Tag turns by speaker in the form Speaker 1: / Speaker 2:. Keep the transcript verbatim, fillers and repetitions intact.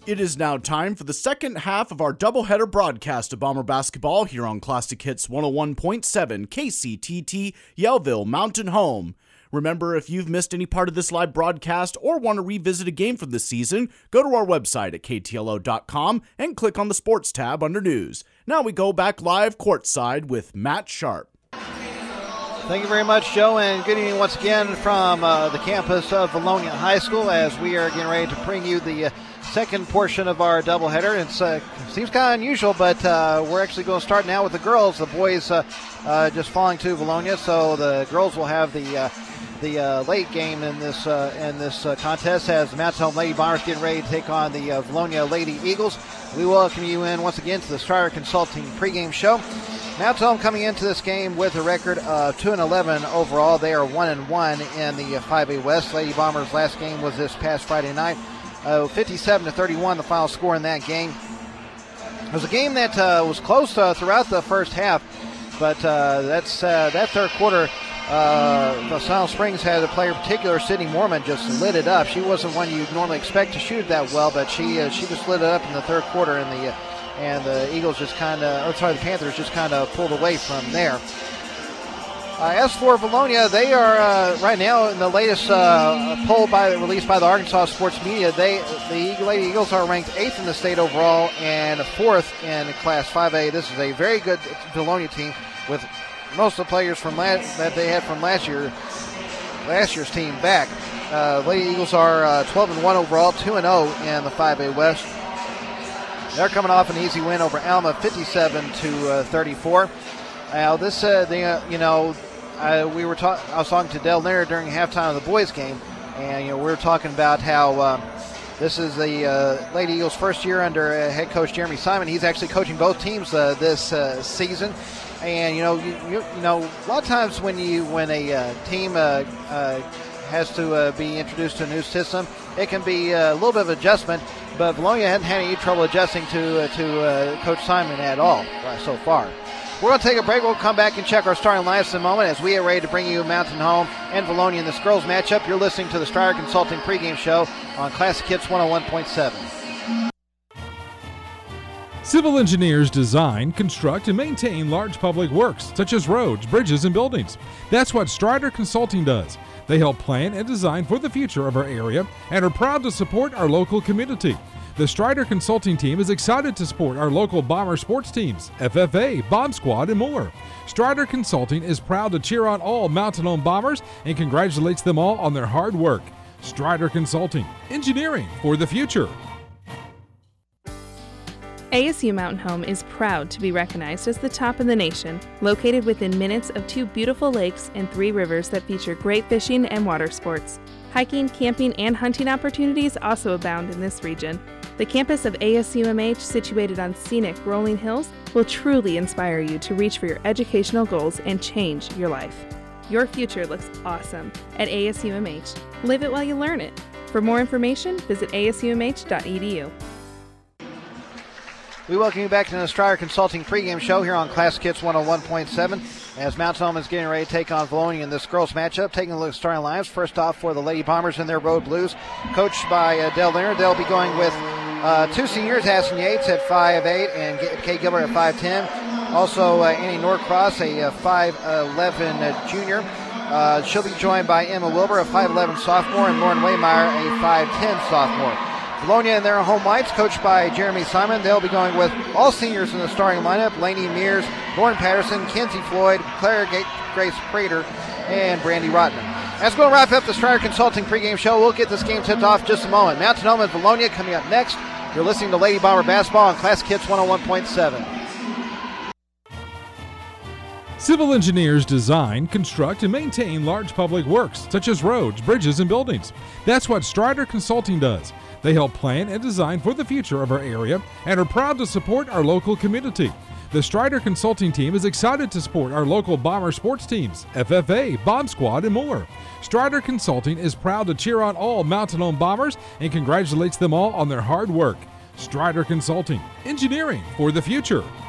Speaker 1: It is now time for the second half of our doubleheader broadcast of Bomber basketball here on Classic Hits one oh one point seven K C T T Yellville Mountain Home. Remember, if you've missed any part of this live broadcast or want to revisit a game from this season, go to our website at K T L O dot com and click on the Sports tab under News. Now we go back live courtside with Matt Sharp.
Speaker 2: Thank you very much, Joe, and good evening once again from uh, the campus of Vilonia High School as we are getting ready to bring you the uh, second portion of our doubleheader. It uh, seems kind of unusual, but uh, we're actually going to start now with the girls. The boys uh, uh, just falling to Vilonia, so the girls will have the uh, the uh, late game in this uh, in this uh, contest as the Mountain Home Lady Bombers getting ready to take on the uh, Vilonia Lady Eagles. We welcome you in once again to the Strider Consulting pregame show. Mountain Home coming into this game with a record of two and eleven overall. They are one and one in the five A West. Lady Bombers' last game was this past Friday night. Uh, fifty-seven to thirty-one, the final score in that game. It was a game that uh, was close uh, throughout the first half, but uh, that's uh, that third quarter. Uh, Silent Springs had a player in particular, Sydney Mormon, just lit it up. She wasn't one you normally expect to shoot that well, but she uh, she just lit it up in the third quarter, and the uh, and the Eagles just kind of, or sorry, the Panthers just kind of pulled away from there. Uh, as for Vilonia, they are uh, right now in the latest uh, poll by released by the Arkansas Sports Media. They the Lady Eagles are ranked eighth in the state overall and fourth in Class five A. This is a very good Vilonia team with most of the players from last, that they had from last year, last year's team back. Uh, Lady Eagles are uh, twelve and one overall, two and oh in the five A West. They're coming off an easy win over Alma, fifty-seven to thirty-four. Now this, uh, the, uh, you know, uh, we were talking. I was talking to Del Nair during halftime of the boys' game, and you know we were talking about how uh, this is the uh, Lady Eagles' first year under uh, head coach Jeremy Simon. He's actually coaching both teams uh, this uh, season. And you know, you, you, you know, a lot of times when you when a uh, team uh, uh, has to uh, be introduced to a new system, it can be a little bit of adjustment. But Vilonia hasn't had any trouble adjusting to uh, to uh, Coach Simon at all uh, so far. We're going to take a break. We'll come back and check our starting lineups in a moment as we are ready to bring you Mountain Home and Vilonia in this girls matchup. You're listening to the Strider Consulting pregame show on Classic Hits one oh one point seven.
Speaker 3: Civil engineers design, construct, and maintain large public works, such as roads, bridges, and buildings. That's what Strider Consulting does. They help plan and design for the future of our area and are proud to support our local community. The Strider Consulting team is excited to support our local Bomber sports teams, F F A, Bomb Squad, and more. Strider Consulting is proud to cheer on all Mountain Home Bombers and congratulates them all on their hard work. Strider Consulting, engineering for the future.
Speaker 4: A S U Mountain Home is proud to be recognized as the top in the nation, located within minutes of two beautiful lakes and three rivers that feature great fishing and water sports. Hiking, camping, and hunting opportunities also abound in this region. The campus of A S U M H, situated on scenic rolling hills, will truly inspire you to reach for your educational goals and change your life. Your future looks awesome at A S U M H. Live it while you learn it. For more information, visit A S U M H dot E D U.
Speaker 2: We welcome you back to the Strider Consulting pregame show here on Classic Hits one oh one point seven as Mountain Home is getting ready to take on Vilonia in this girls matchup. Taking a look at starting lineups. First off for the Lady Bombers in their road blues, coached by uh, Del Nair. They'll be going with uh, two seniors, Aston Yates at five eight and Kay Gilbert at five ten. Also uh, Annie Norcross, a uh, five eleven uh, junior. Uh, she'll be joined by Emma Wilbur, a five eleven sophomore, and Lauren Waymeyer, a five ten sophomore. Vilonia in their home whites, coached by Jeremy Simon. They'll be going with all seniors in the starting lineup: Lainey Mears, Lauren Patterson, Kenzie Floyd, Claire G- Grace Prater, and Brandy Rotman. As we're going to wrap up the Strider Consulting pregame show, we'll get this game tipped off in just a moment. Mountain Home and Vilonia coming up next. You're listening to Lady Bomber Basketball on Classic Hits one oh one point seven.
Speaker 3: Civil engineers design, construct, and maintain large public works, such as roads, bridges, and buildings. That's what Strider Consulting does. They help plan and design for the future of our area and are proud to support our local community. The Strider Consulting team is excited to support our local Bomber sports teams, F F A, Bomb Squad, and more. Strider Consulting is proud to cheer on all Mountain Home Bombers and congratulates them all on their hard work. Strider Consulting, engineering for the future.